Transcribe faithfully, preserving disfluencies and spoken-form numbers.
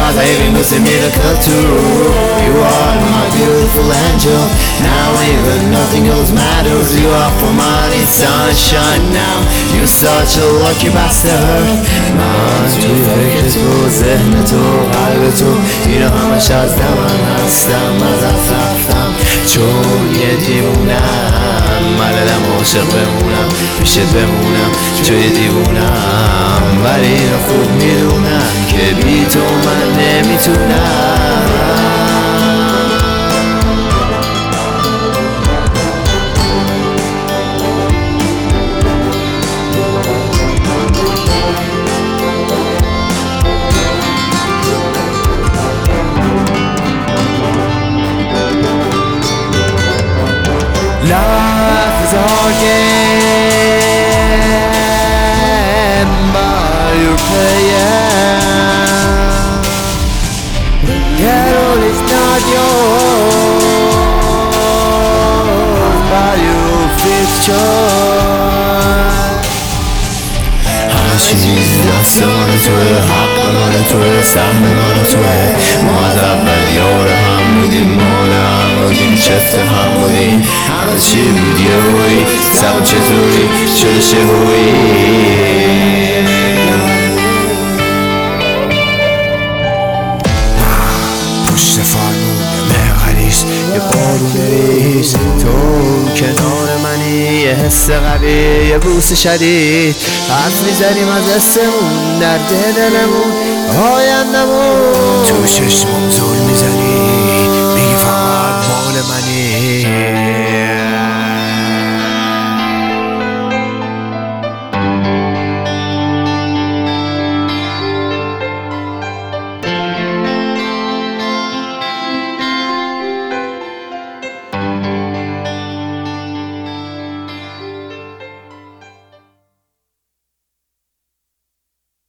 my baby was a miracle too. You are my beautiful angel. Now even nothing else matters. You are for my sunshine now. You're such a lucky bastard. من توی فکر تو، ذهن تو، قلب تو، اینا همش از من هستم. ازت رفتم چون یه دیوونم. ملدم عاشق بمونم، پیشت بمونم توی دیوونم. ولی اینو خوب میدونم که بی تو من نمیتونم. Life is our game, but you're playing. Carol is not yours, but your fiction. همه چیز دست من توه، حق من توه، سهم من توه. ما از اول یار هم بودیم، مال هم بودیم، چفت هم بودیم. همه چی بود یه هوی، سبب چطوری شده شهوی. پشت فرمون مهغلیس یه بارون ریز، تو کنار منی یه حس قوی، یه بوس شدید. حرف میزنیم از حسمون، درد دلمون، آیندمون. تو چشمم زل میزنی، میگی فقط مال منی.